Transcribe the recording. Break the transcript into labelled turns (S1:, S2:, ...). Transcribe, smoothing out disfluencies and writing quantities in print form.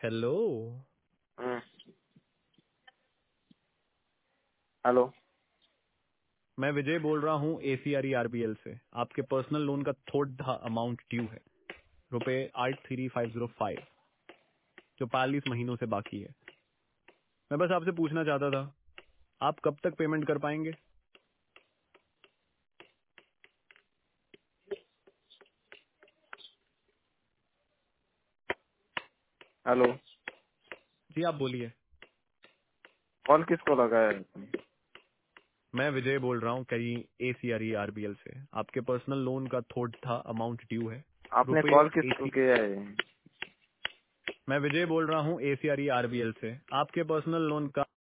S1: Hello.
S2: हम्म, hello.
S1: मैं विजय बोल रहा हूँ ACRE RBL से। आपके पर्सनल लोन का थोड़ा अमाउंट ड्यू है, रुपए 83505, जो 40 महीनों से बाकी है। मैं बस आपसे पूछना चाहता था, आप कब तक पेमेंट कर पाएंगे?
S2: हेलो।
S1: जी आप बोलिए।
S2: कॉल किसको लगाया है तुमने?
S1: मैं विजय बोल रहा हूँ कहीं ACRE RBL से। आपके पर्सनल लोन का थोड़ा अमाउंट ड्यू है,
S2: आपने
S1: रुपए
S2: कॉल किसको
S1: 80।
S2: किया है?
S1: मैं विजय बोल रहा हूँ ACRE RBL से। आपके पर्सनल लोन का